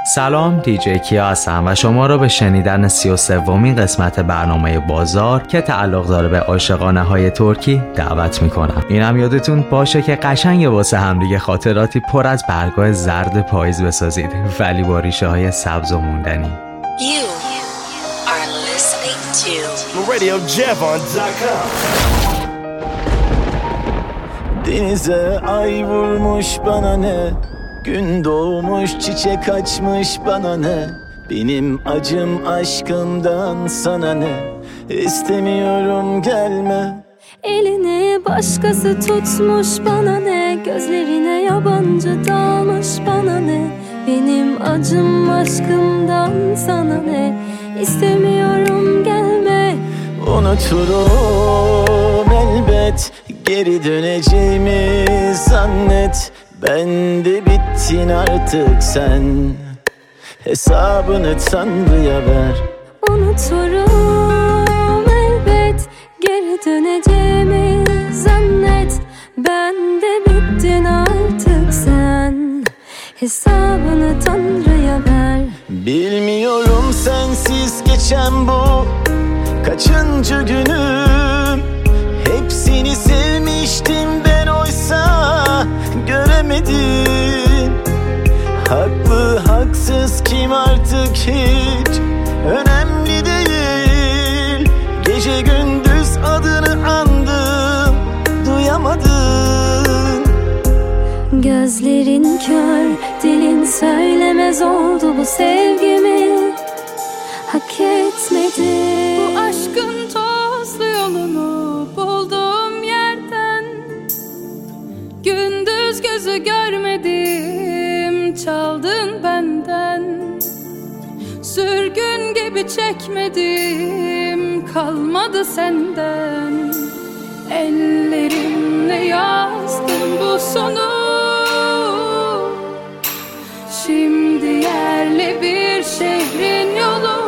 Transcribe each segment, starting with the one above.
سلام، دیجی کیا هستم و شما را به شنیدن 33مین قسمت برنامه بازار که تعلق داره به عاشقانه های ترکی دعوت میکنم. اینم یادتون باشه که قشنگ واسه همدیگه خاطراتی پر از برگای زرد پاییز بسازید ولی با ریشه های سبز و موندنی. You are listening to RadioJevon.com. Denize ay vurmuş bana ne, gün doğmuş çiçek açmış bana ne, benim acım aşkımdan sana ne, istemiyorum gelme. Elini başkası tutmuş bana ne, gözlerine yabancı dalmış bana ne, benim acım aşkımdan sana ne, istemiyorum gelme. Unuturum elbet, geri döneceğimi zannet. Ben de bittin artık sen, hesabını Tanrı'ya ver. Unuturum elbet, geri döneceğimi zannet. Ben de bittin artık sen, hesabını Tanrı'ya ver. Bilmiyorum sensiz geçen bu kaçıncı günüm. Hepsini sevmiştim ben oysa göremedim. Haklı haksız kim artık hiç önemli değil. Gece gündüz adını andım, duyamadın. Gözlerin kör, dilin söylemez oldu bu sevgimi. Hak etmedi. Bu aşkın tozlu yolunu bulduğum yerden, gündüz gözü görmedim, çaldın benden. Sürgün gibi çekmedim, kalmadı senden. Ellerimle yazdım bu sonu, şimdi yerli bir şehrin yolu.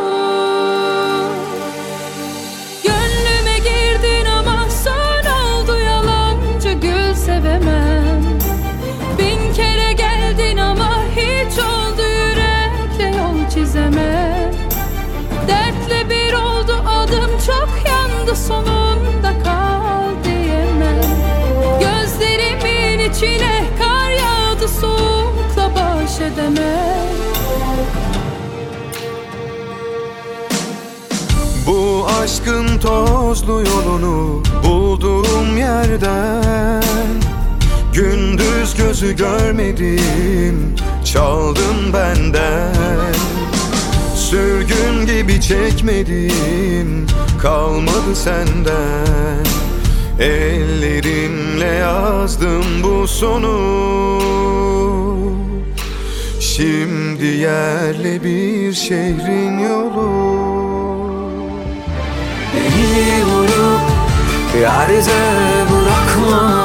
Gönlüme girdin ama son oldu, yalancı gül sevemem. Bin kere geldin ama hiç oldu, yürekle yol çizemem. Dertle bir oldu adım, çok yandı, sonunda kal diyemem. Gözlerimin içine kar yağdı, soğukla baş edemem. Bu aşkın tozlu yolunu bulduğum yerden, gündüz gözü görmedim, çaldın benden. Sürgün gibi çekmedim, kalmadı senden. Ellerimle yazdım bu sonu, şimdi yerli bir şehrin yolu. Beni vurup yerde bırakma,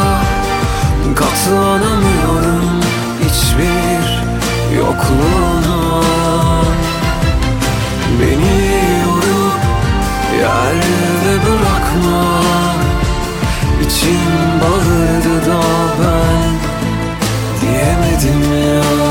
katlanamıyorum hiçbir yokluğuna. Beni vurup yerde bırakma, İçim bağırdı da ben diyemedim ya.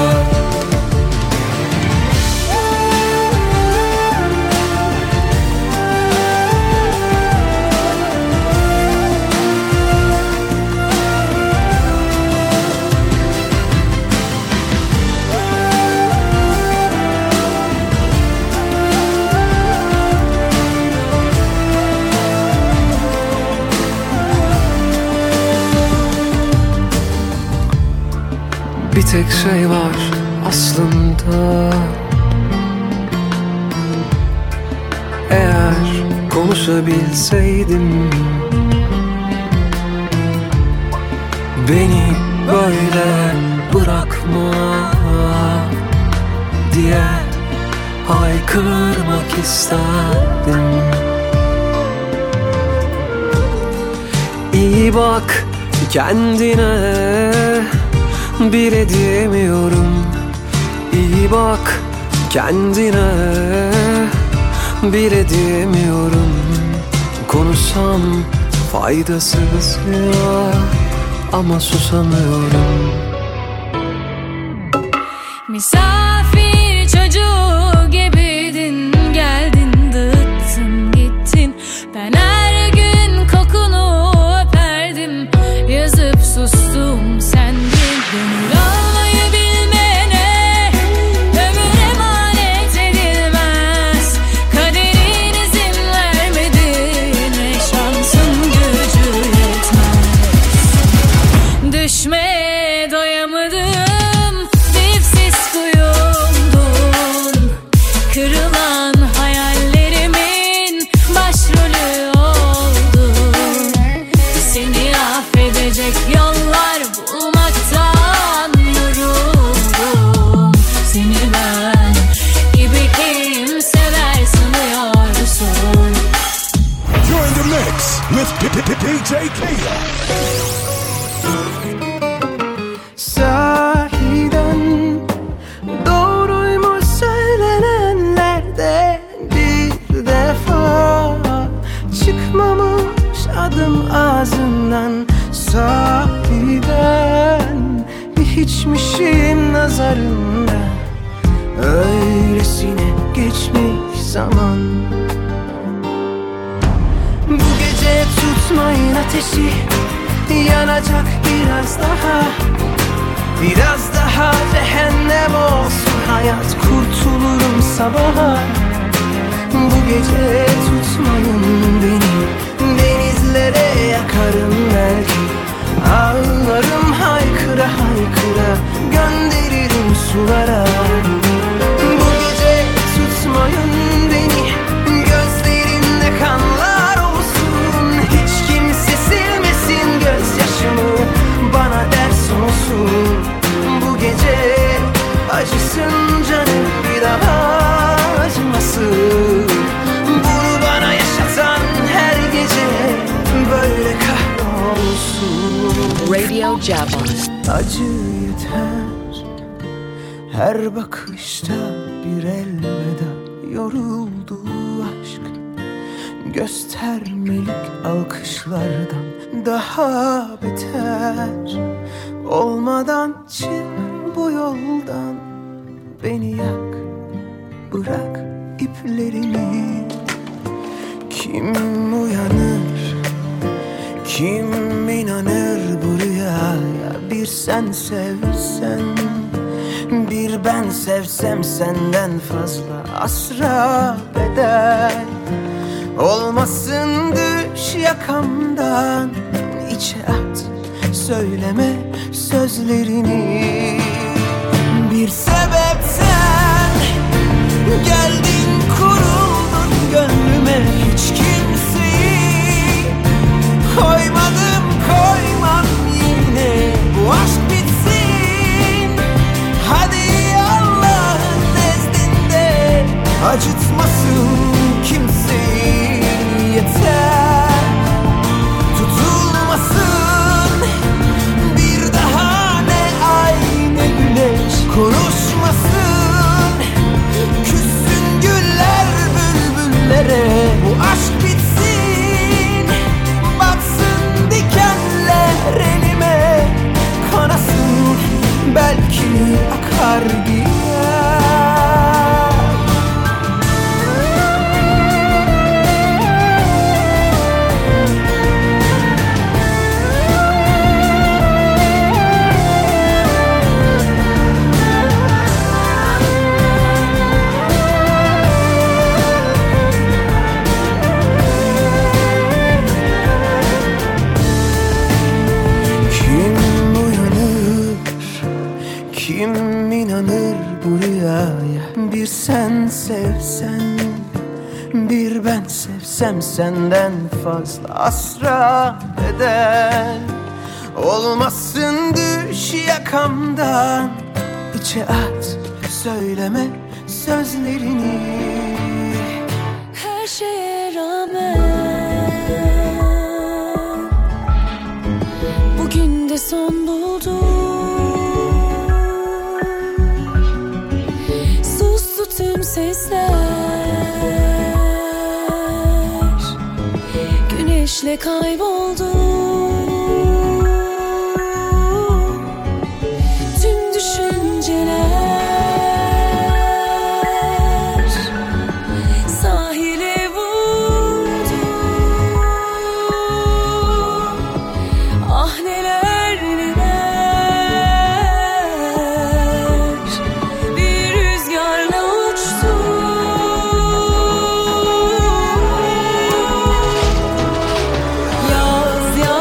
Bir tek şey var aslında, eğer konuşabilseydim, beni böyle bırakma diye haykırmak isterdim. İyi bak kendine, bile diyemiyorum. İyi bak kendine, bile diyemiyorum. Konuşsam faydasız ya, ama susamıyorum. Misafir Öylesine geçmiş zaman. Bu gece tutmayın ateşi, yanacak biraz daha. Biraz daha cehennem olsun hayat, kurtulurum sabaha. Bu gece tutmayın beni, denizlere yakarım belki. Ağlarım haykıra haykıra, gönderirim sulara. Bu gece tutmayın beni, gözlerinde kanlar olsun. Hiç kimse silmesin gözyaşımı, bana ders olsun. Bu gece acısın canım, bir daha acımasın. Bunu bana yaşatan her gece böyle kahrolsun. Radio Jabba. Acı yeter her bakışta bir elveda. Yoruldu aşk göstermelik alkışlardan daha beter. Olmadan çık bu yoldan, beni yak, bırak iplerimi. Kim uyanır, kim inanır bu rüyaya? Bir sen sevsen, bir ben sevsem senden fazla asra bedel. Olmasın düş yakamdan, içe at, söyleme sözlerini. Bir sebepten geldin, kuruldun gönlüme. Hiç kimseyi koymadım, koymam yine. Bu aşk bitsin, hadi Allah'ın nezdinde. Acıtmasın kimseyi, yeter tutulmasın bir daha. Ne ay ne güneş konuşmasın, küssün güller bülbüllere. Bu aşk bitsin, batsın dikenler elime. Kanasın, belki akar gider. Kim inanır bu rüyaya? Bir sen sevsen, bir ben sevsem senden fazla asra bedel. Olmasın düş yakamdan, içe at, söyleme sözlerini. Her şeye rağmen bugün de son buldu. Tüm sesler güneşle kayboldu. Tüm düşünceler sahile vurdu. Ah neler neler. Yaz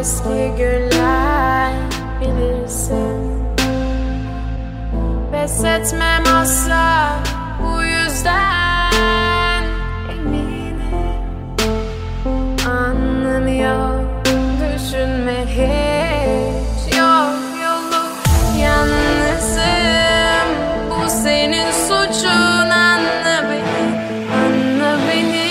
eski günler bilirsin. Pes etmem asla bu yüzden eminim. Anlamıyor düşünme hiç, yok yolu yalnızım. Bu senin suçun, anla beni, anla beni.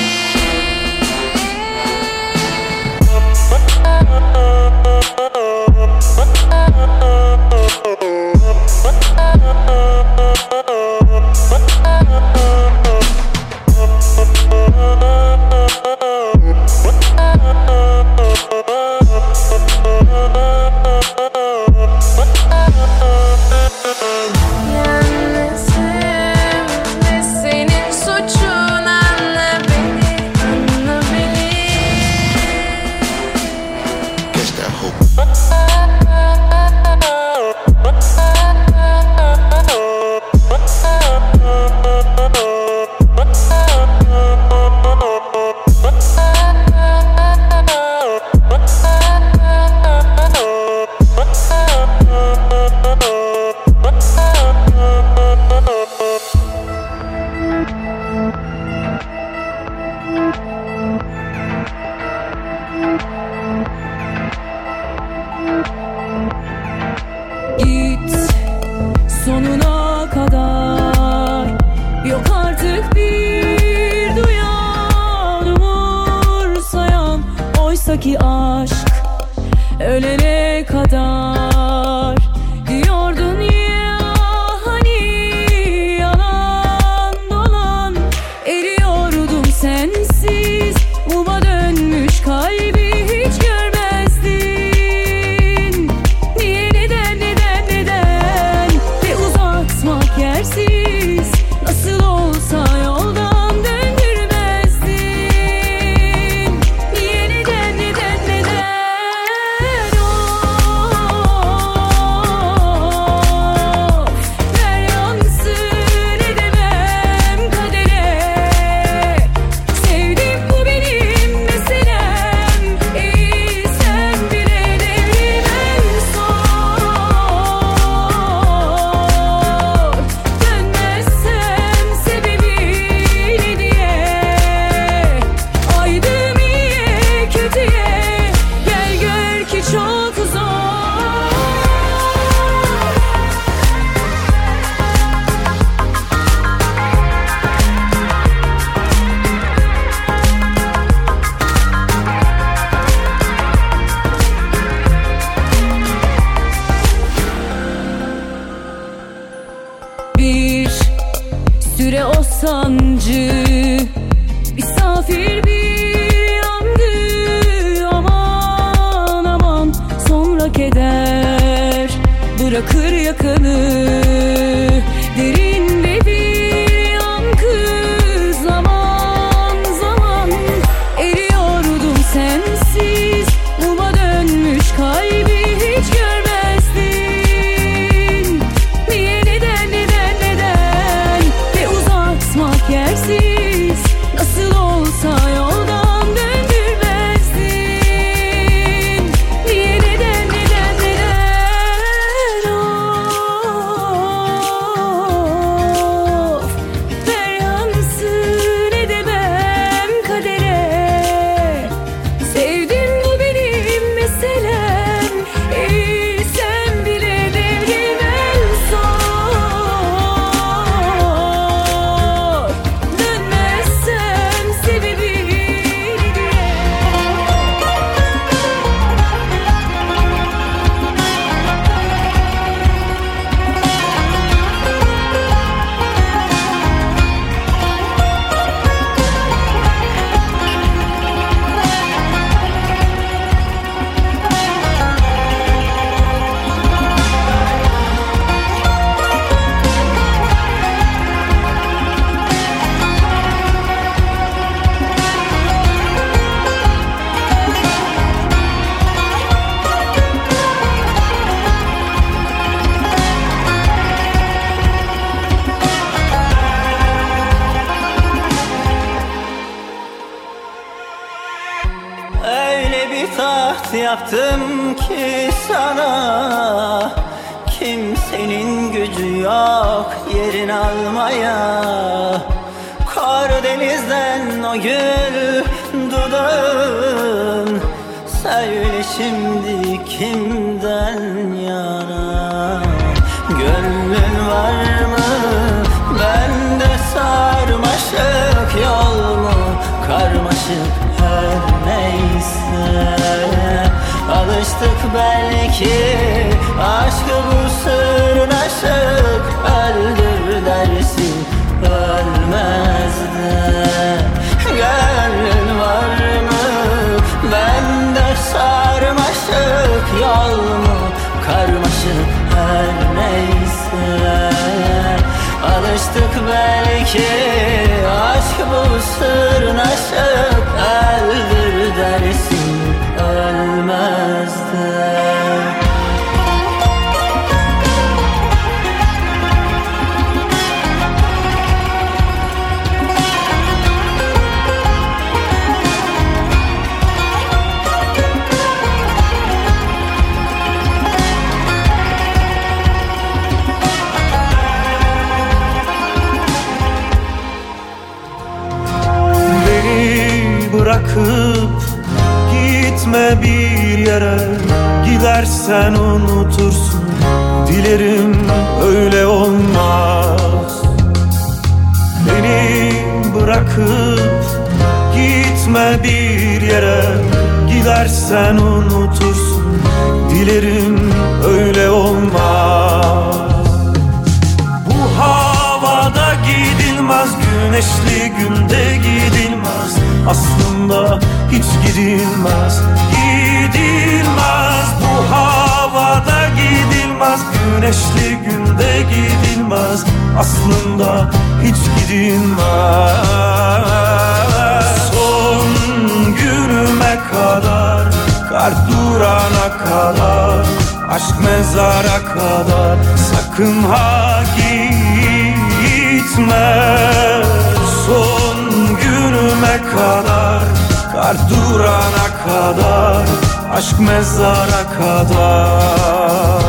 Git sonuna kadar, yok artık bir duyan umursayan. Oysaki aşk ölene kadar diyordun ya, hani yalan dolan. Eriyordum sensiz, muma dönmüş kalbi hiç görmezdin. Niye, neden, neden, neden? Ve uzatmak yersiz, nasıl olsa yoldan döndürmezdin. Niye, neden, neden, neden? Ver yansın, edemem kadere. Sevdim, bu benim meselem. Sen bile devrim en son. Dönmezsem sebebi ne diye? Aydım iyiye kötüye, gel gör ki çok zor. Bir süre o sancı misafir bir yandı. Aman aman, sonra keder bırakır yakanı. Derinde bir yankı, zaman zaman eriyordum sensiz. Muma dönmüş kalbi hiç görmezdin. Niye, neden, neden, neden? Ve uzatmak yersiz, nasıl olsa yoldan döndürmezdin. Niye, neden, neden, neden? taht yaptım ki sana, kimsenin gücü yok yerin almaya. Karadeniz'den o gül dudağın, söyle şimdi kimden yana? Gönlün var mı bende sarmaşık, yol mu karmaşık her neyse. Alıştık belki aşkı bu sırnaşık, öldür dersin ölmez de. Gönlün var mı bende sarmaşık, yol mu karmaşık her neyse. Alıştık belki aşk bu sırnaşık, öldür dersin ölmez de. Bırakıp gitme bir yere, gidersen unutursun. Dilerim öyle olmaz. Beni bırakıp gitme bir yere, gidersen unutursun. Dilerim öyle olmaz. Bu havada gidilmez, güneşli günde gidilmez. Aslında hiç gidilmez, gidilmez. Bu havada gidilmez, güneşli günde gidilmez. Aslında hiç gidilmez. Son günüme kadar, kar durana kadar, aşk mezara kadar, sakın ha gitme. Son günüme kadar, kar durana kadar, aşk mezara kadar.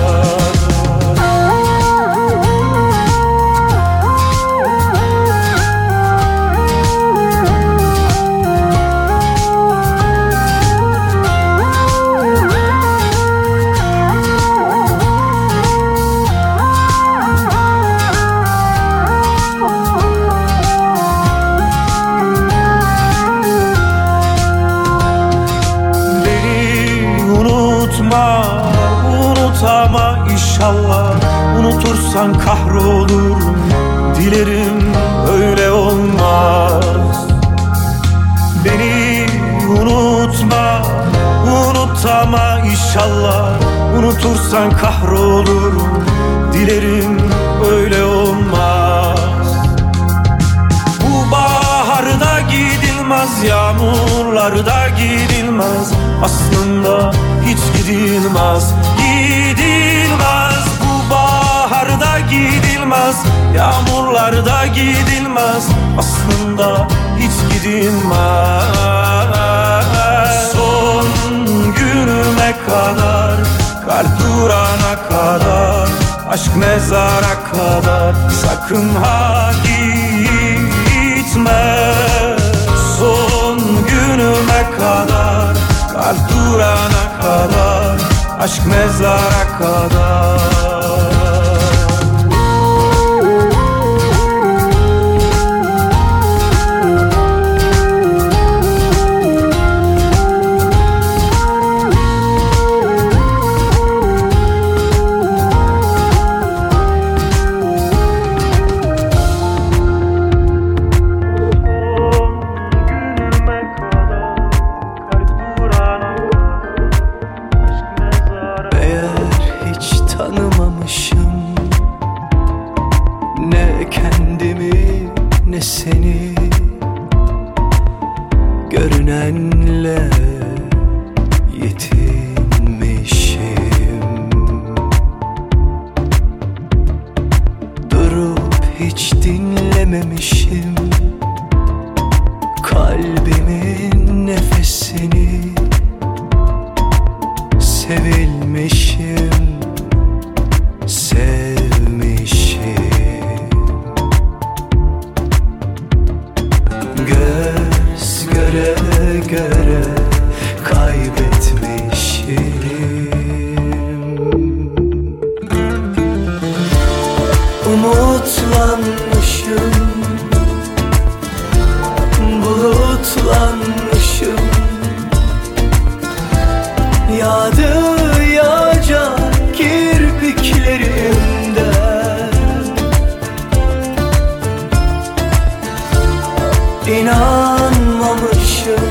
Unutama inşallah, unutursan kahrolurum. Dilerim öyle olmaz. Beni unutma, unutama inşallah, unutursan kahrolurum. Dilerim öyle olmaz. Bu baharda gidilmez, yağmurlarda gidilmez. Aslında hiç gidilmez, gidilmez. Bu baharda gidilmez, yağmurlarda gidilmez. Aslında hiç gidilmez. Son günüme kadar, kar durana kadar, aşk mezara kadar, sakın ha gitme. Son günüme kadar, kar durana kadar, aşk mezara kadar. Görünenle yetinmişim, durup hiç dinlememişim kalbimin nefesini. sevilmişim, sevmişim. Göz göre göre kaybetmişim. Umutlanmışım, bulutlanmışım. Yağdı yağacak kirpiklerimden. İnanmamışım,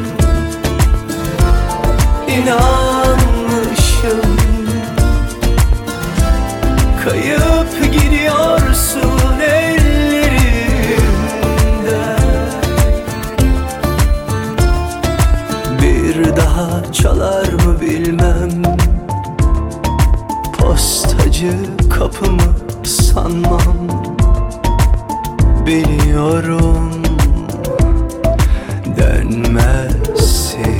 inanmışım. Kayıp gidiyorsun ellerimden. Bir daha çalar mı bilmem, postacı kapımı sanmam. Biliyorum dönmezsin.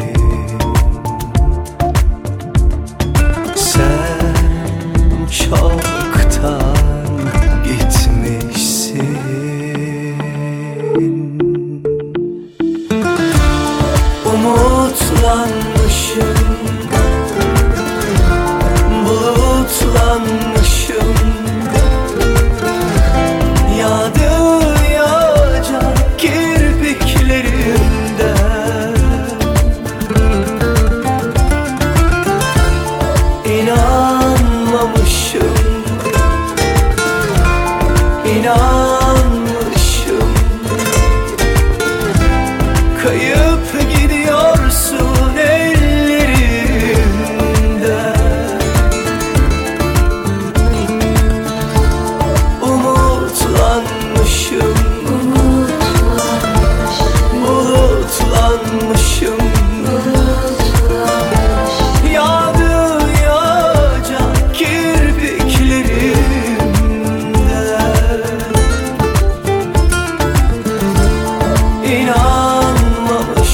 Sen çoktan gitmişsin. Umutlanmışım, bulutlanmışım. Yağdı yağacak kirpiklerimden. İnanmamışım, inanmışım. Kayıp gidiyorsun ellerimden. Umutlanmışım, bulutlanmışım. Yağdı yağacak kirpiklerimden. İnanmamışım,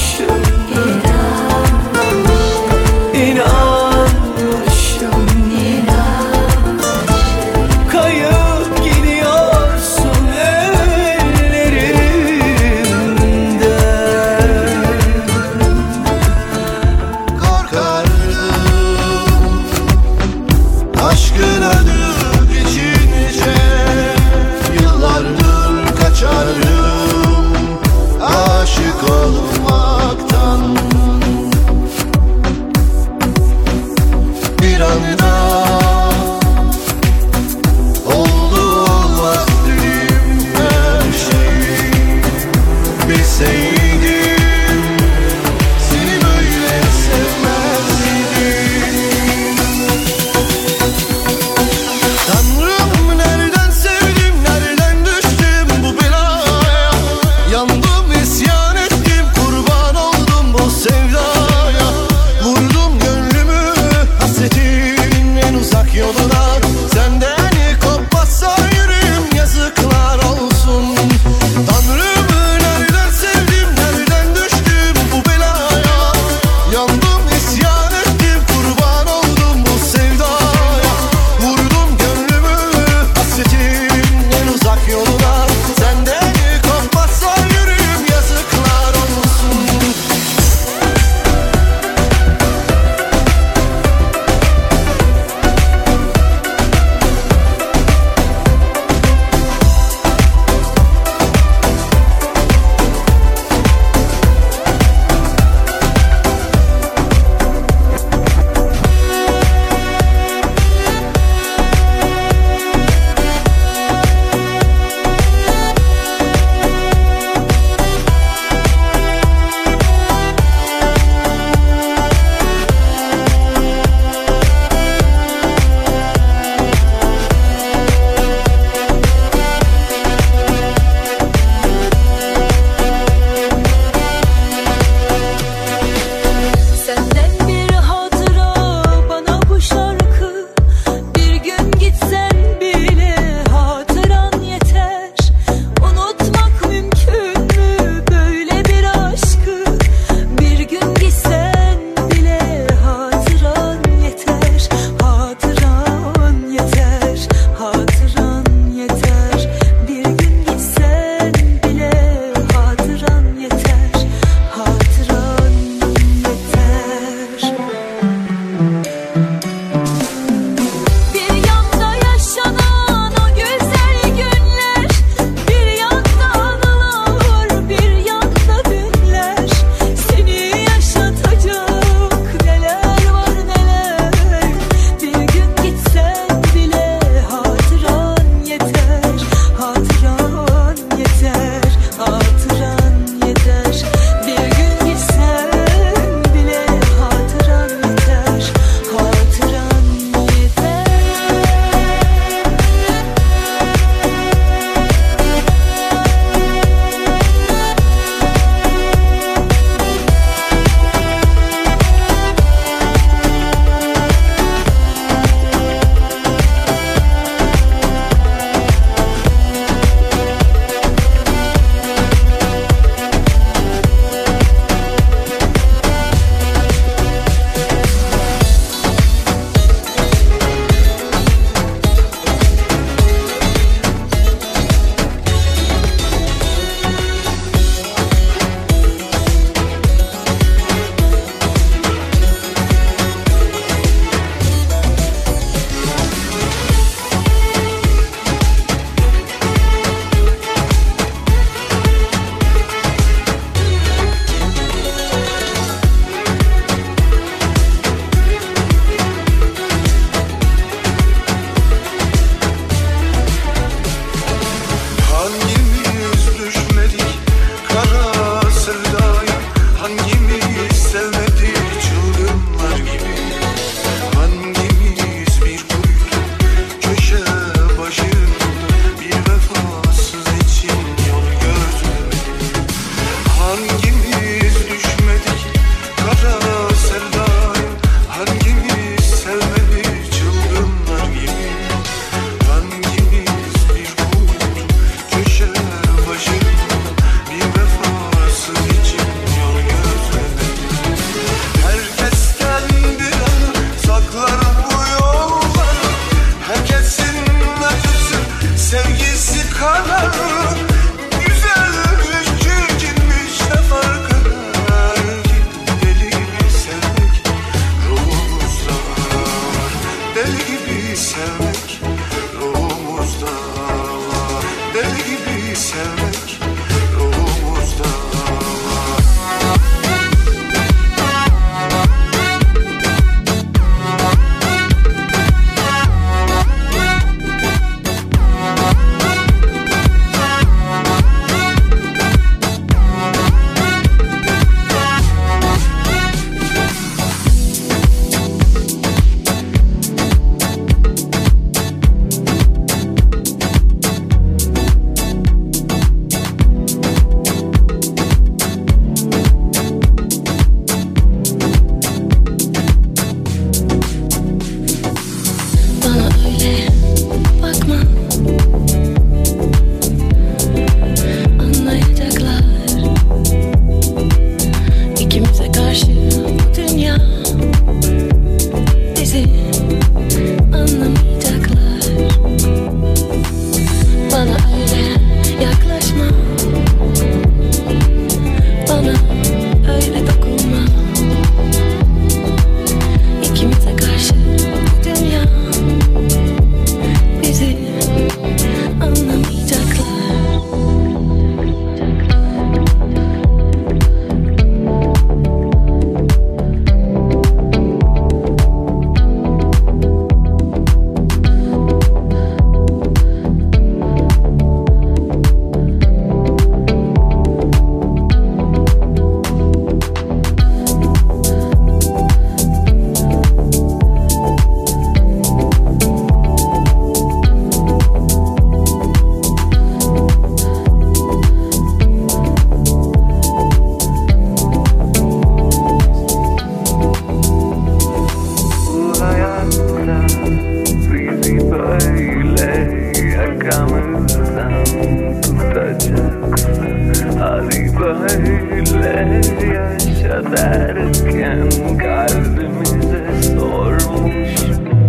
böyle yaşa derken kalbimize sormuş.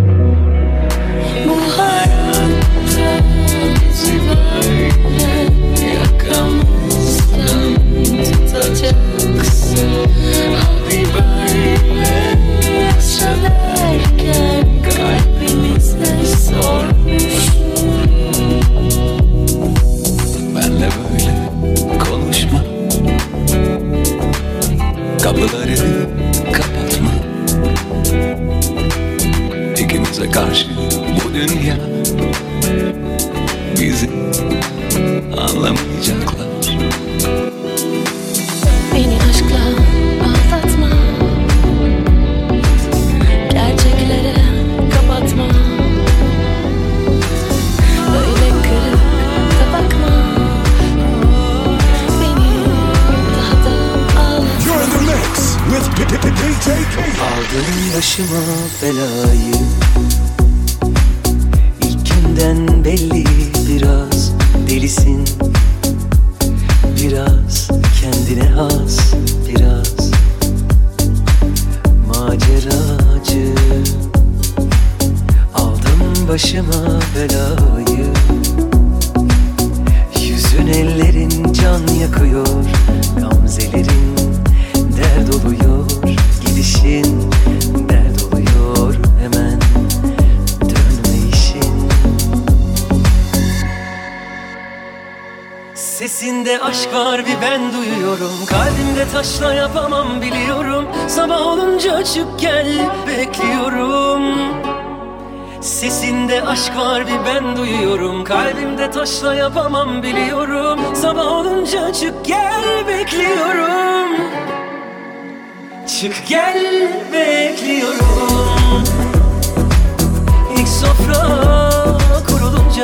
Bu hayatta bizi böyle yakamızdan tutacaksın. Abi böyle yaşa derken kalbimize sormuş. Benle böyle konuşma, kapıları kapatma. İkimize karşı bu dünya bizi anlamayacaklar. Beni aşkla aldatma, gerçeklere kapatma. Böyle kırıp da bakma, beni daha da ağlatma. Aldım başıma belayı, İlkinden belli biraz delisin, biraz kendine has, biraz maceracı. Aldım başıma belayı, yüzün ellerin can yakıyor, gamzelerin dert oluyor, gidişin dert oluyor, hemen dönme işin. Sesinde aşk var bir ben duyuyorum, kalbimde taşla yapamam biliyorum. Sabah olunca açıp gel bekliyorum. Sesinde aşk var bir ben duyuyorum, kalbimde taşla yapamam biliyorum. Sabah olunca açıp gel bekliyorum. Çık gel bekliyorum. İlk sofra kurulunca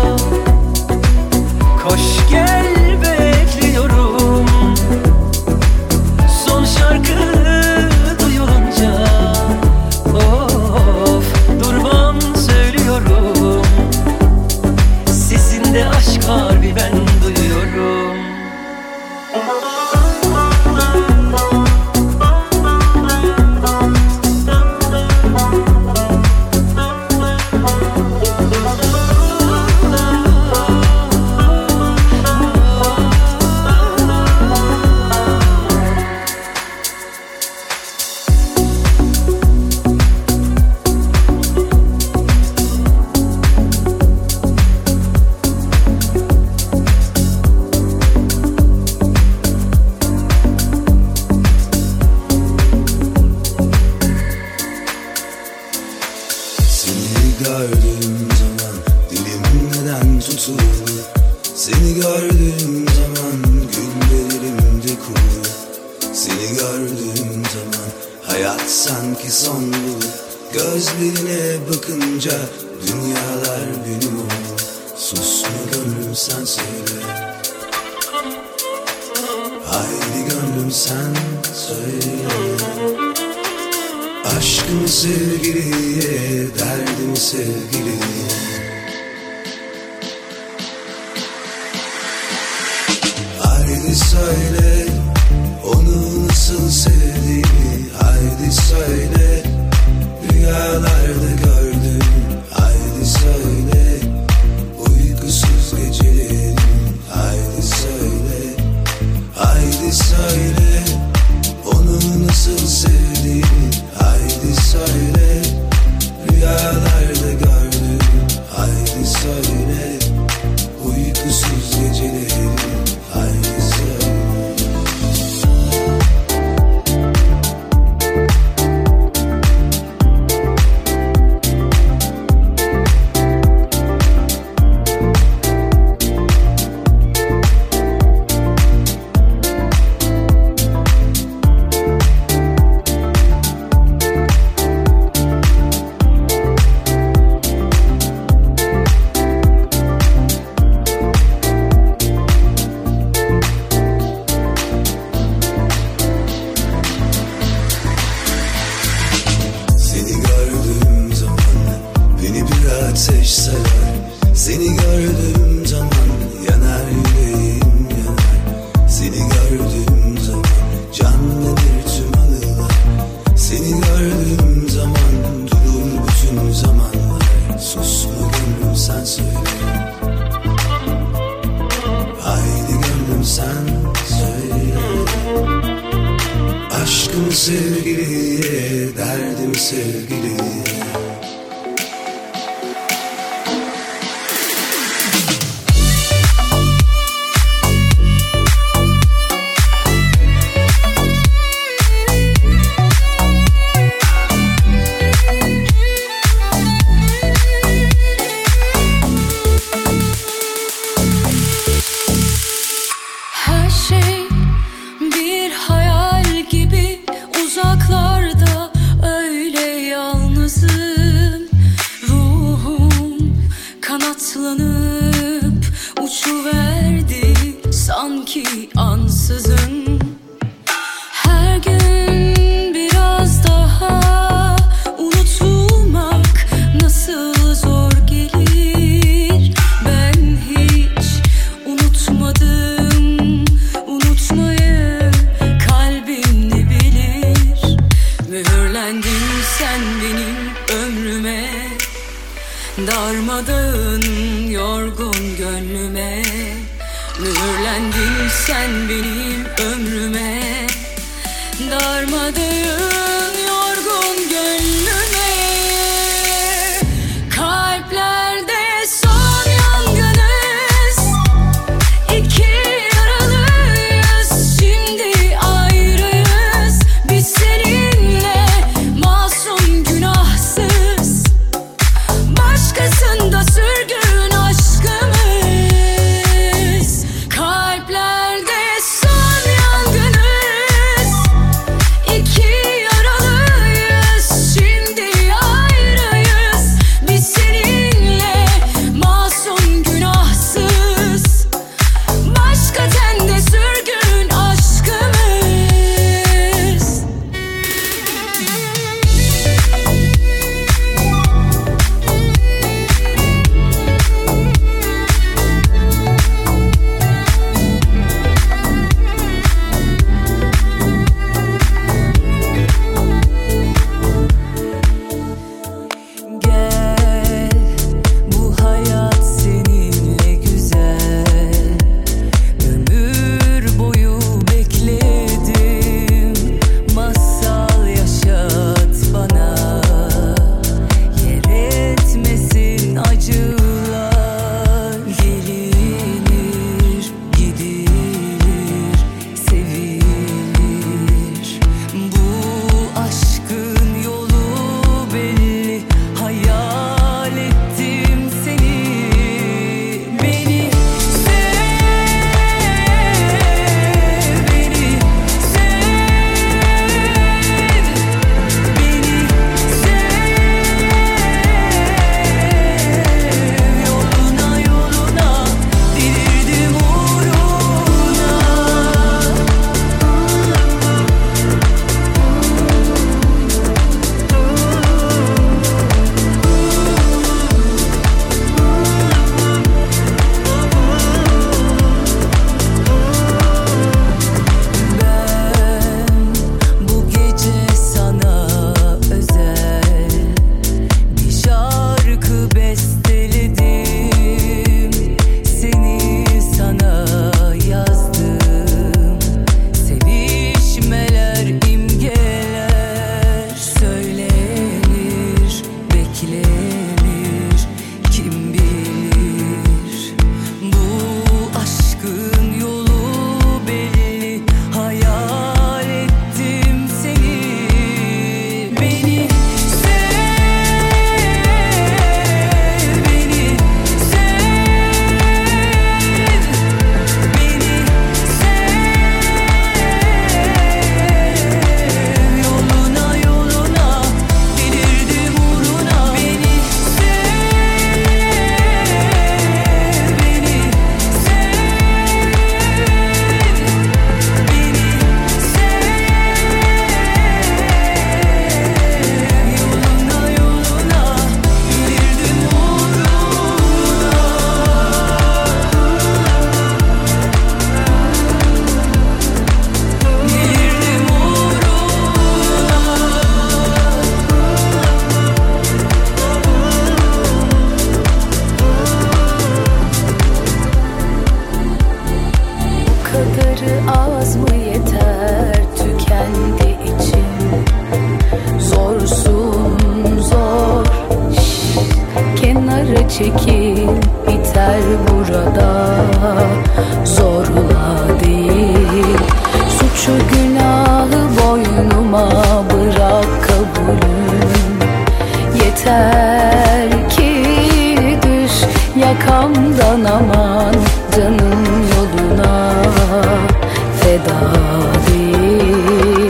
koş gel bekliyorum. Son şarkı duyulunca of durmam söylüyorum. Sesinde aşk var bir ben duyuyorum. gördüğüm zaman dilim neden tutulur? Seni gördüğüm zaman güllerimde kurur. Seni gördüğüm zaman hayat sanki son bulur. Gözlerine bakınca dünyalar benim olur. Susma gönlüm sen söyle. Haydi gönlüm sen söyle. Aşkımı sevgiliye, derdimi sevgiliye. Haydi söyle, onu nasıl sevdiğini. Haydi söyle, rüyalarda gördüm. Haydi söyle, uykusuz gecelerim. Haydi söyle, haydi söyle, onu nasıl sevdiğini. Haydi söyle, rüyalarda gördüm. Haydi söyle, uykusuz gecelerim. Haydi söyle. sevgiliye, derdim sevgiliye. Kanatlanıp uçuverdi sanki ansızın. Her gün biraz daha unutulmak nasıl zor gelir. Ben hiç unutmadım unutmayı, kalbim ne bilir. Mühürlendin sen benim ömrüme, darmadağın yorgun gönlüme. Mühürlendin sen benim ömrüme, darmadağın yorgun gönlüme. Kalplerde son yangınız, iki yaralıyız, şimdi ayrıyız. Biz seninle masum günahsız, başkasında sürgün aşkımız. Kalplerde son yangınız, iki çekil biter burada. Zorla değil, suçu günahı boynuma bırak kabulüm. Yeter ki düş yakamdan, aman canım yoluna feda değil.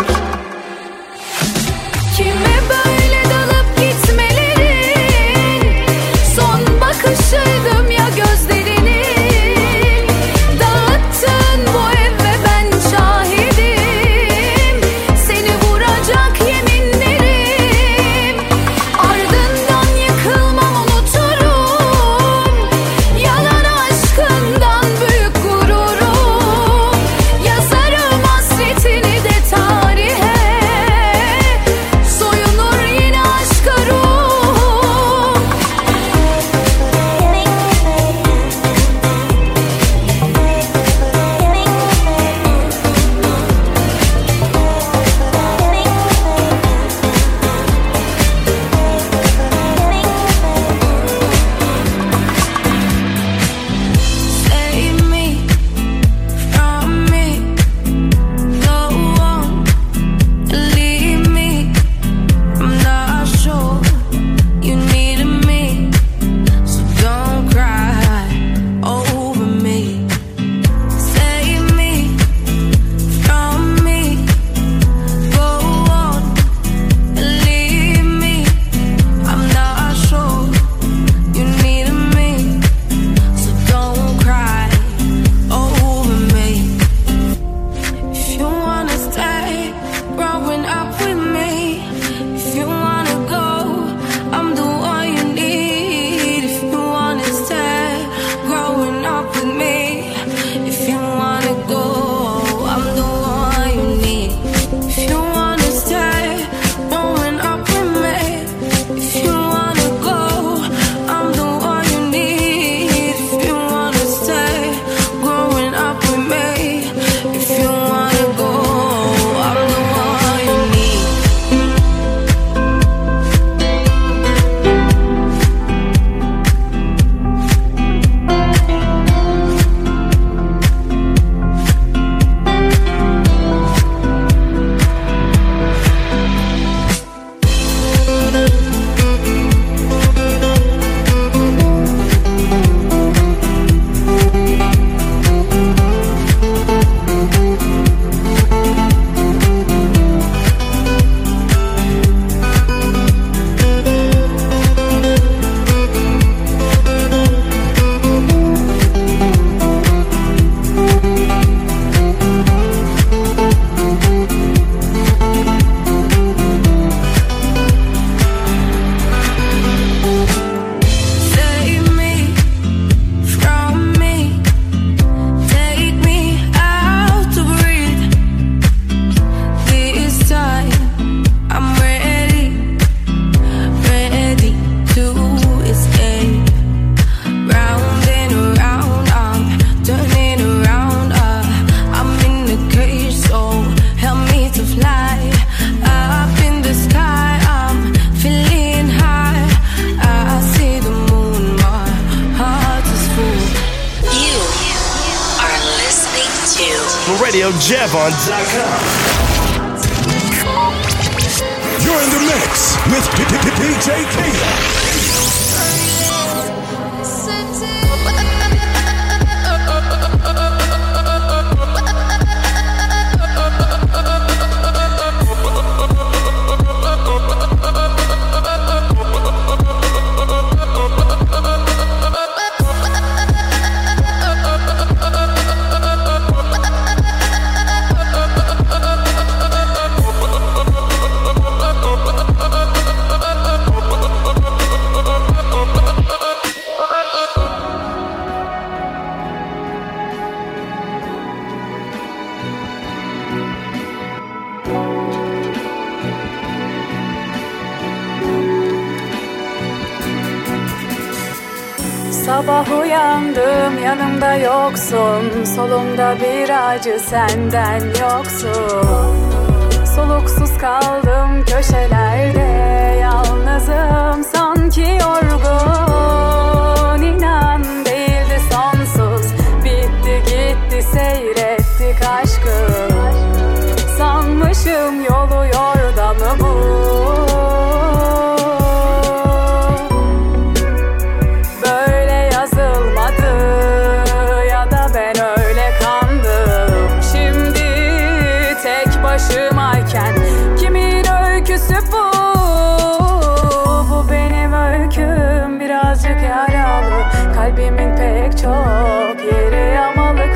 Kime böyle dalıp gitmelerin son bakışıydım ya gözlerinin. Dağıttın bu ev ve ben şahidim, seni vuracak yeminlerim. Ardından yıkılmam unuturum, yalan aşkından büyük gururum. Yazarım hasretini de tarihe, soyunur yine aşka ruhum. Save me from me, go on and leave me. I'm not sure you needed me, so don't cry over me. Save me from me, go on and leave me. I'm not sure you needed me, so don't cry over me. If you wanna stay growing up with me, if you wanna go, I'm the one you need. If you wanna stay growing up with me, if you wanna go, I'm the one you need. If you wanna stay growing up with me, if you wanna go, I'm the one you need. If you wanna stay growing up with me, if you wanna go, I'm the one you need. Save me from me, take me out to breathe. This time I'm ready, ready to escape. Round and around, I'm turning around. I'm in the cage, so help me to fly. Up in the sky, I'm feeling high. I see the moon, my heart is full. You are listening to RadioJevon.com. You're in the mix with DJ Kaya. Sabah uyandım, yanımda yoksun. Solumda bir acı, senden yoksun. Soluksuz kaldım köşelerde, yalnızım sanki yorgun. başım yoluyor damımı. Böyle yazılmadı ya da ben öyle kandım. Şimdi tek başımayken kimin öyküsü bu? Bu benim öyküm, birazcık yaralı. Kalbimin pek çok yeri yamalı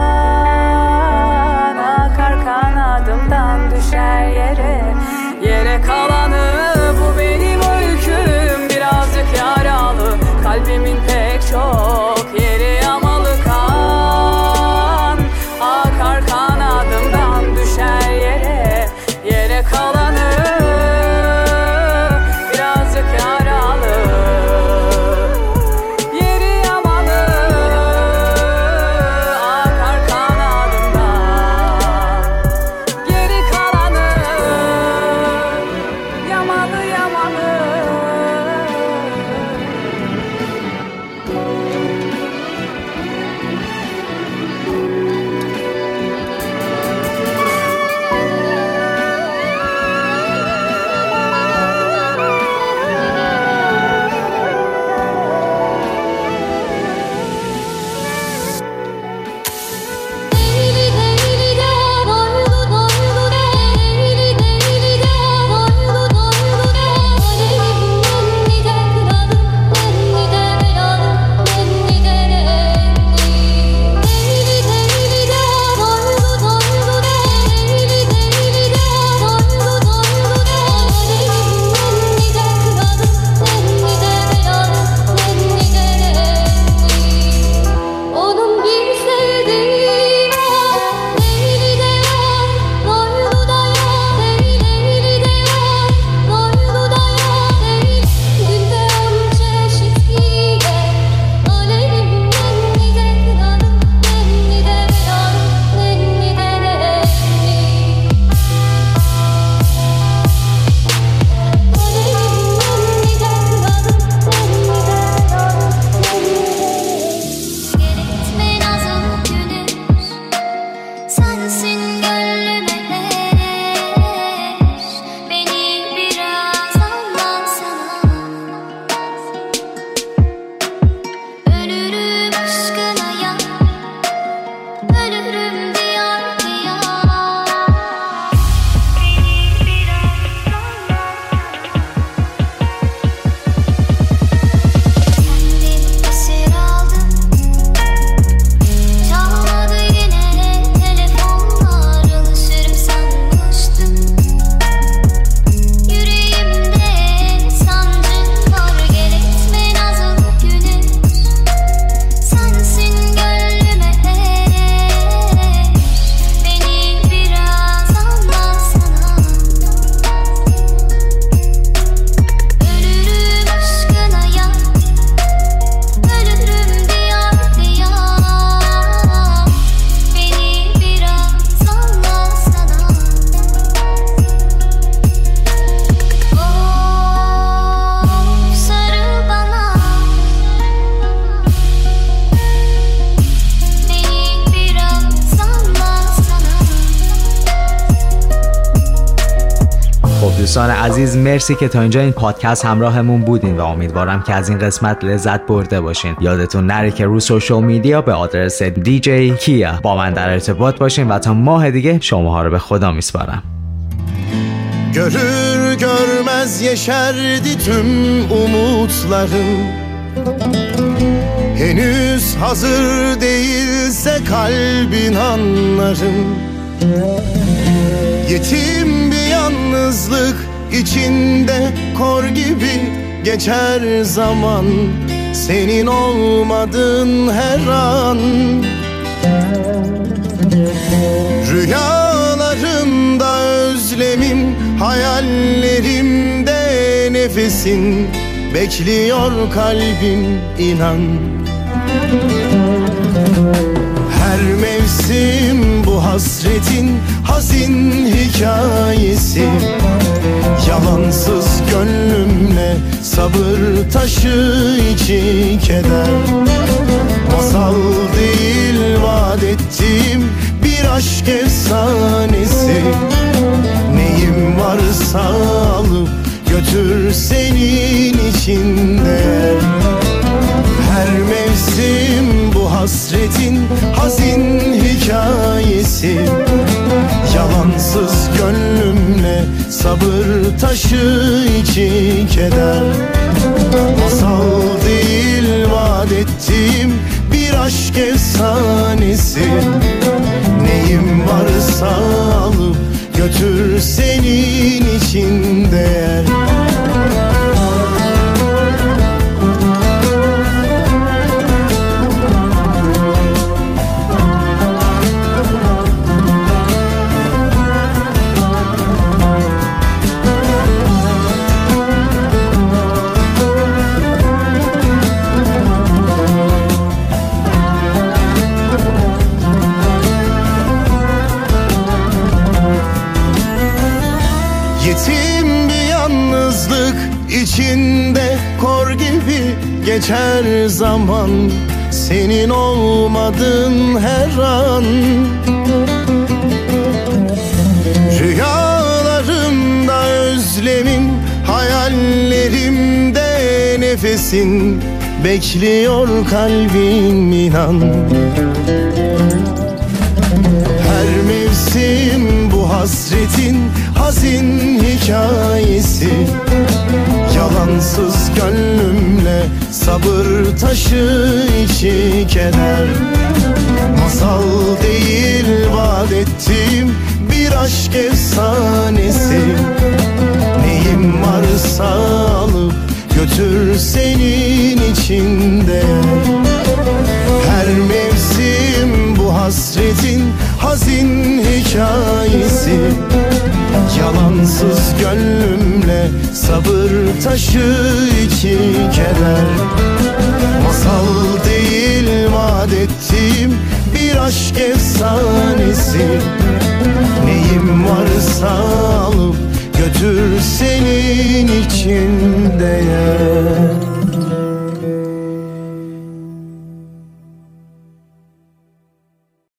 kan. Akar kanadımdan düşer yere. Yere kalanı bu benim öyküm, birazcık yaralı. Kalbimin pek çok yeri yamalı kan. Akar kanadımdan düşer yere. Yere kalanı birazcık yaralı. Yeri yamalı. Akar kanadımdan. Geri kalanı yamalı yamalı. Onun bir sevdiği var, Leyli de var, Leylu da ya, Leyli de var, Leylu da ya, Leyli. Günde 10 çeşit giyer, alevim nenni de kınarım, nenni de yarım, nenni de nenni. Alevim nenni de kınarım, nenni de yarım, nenni. Gitme nazım güneş, sensin gönlüme eş. Beni biraz anlatsana. Ölürüm aşkına ya, ölürüm diyar diyar. Beni biraz kendim esir aldım. Çalmadı yine telefonlar, alışırım sanmıştım. Yüreğimde sancın var, gel etme nazım güneş. Sensin gönlüme eş. Beni biraz anlatsana. Ölürüm aşkına ya, ölürüm diyar diyar. Beni biraz anlatsana. Oh, sarıl bana. Beni biraz anlatsana. خب دوستان عزیز، مرسی که تا اینجا این پادکست همراهمون بودین و امیدوارم که از این قسمت لذت برده باشین. یادتون نره که رو سوشال میدیا به آدرس DJ Kia با من در ارتباط باشین و تا ماه دیگه شماها رو به خدا میسپارم. Görür görmez yeşerdi tüm umutlarım. Henüz hazır değilse kalbin anlarım. Yetim bir yalnızlık içinde kor gibi geçer zaman. Senin olmadın her an. Rüyalarımda özlemim, hayallerimde nefesin. Bekliyor kalbim, inan. Her mevsim bu hasretin hazin hikayesi. Yalansız gönlümle sabır taşı içi keder. Masal değil vaat ettiğim bir aşk efsanesi. varsa alıp götür senin içinde. Her mevsim bu hasretin hazin hikayesi, yalansız gönlümle sabır taşı içi keder. Masal değil vaat ettiğim bir aşk efsanesi, neyim varsa alıp götür senin içinde. Yetim bir yalnızlık içinde kor gibi geçer zaman, senin olmadın her an. Rüyalarımda özlemim, hayallerimde nefesin, bekliyor kalbim inan. Her mevsim bu hasretin hazin hikayesi, yalansız gönlümle sabır taşı içi keder. Masal değil vaat ettiğim bir aşk efsanesi, neyim varsa alıp götür senin içinde. Her mevsim bu hasretin hazin hikayesi, yalansız gönlümle sabır taşı iki keder. Masal değil vaat ettiğim bir aşk efsanesi, neyim varsa alıp götür senin içinde.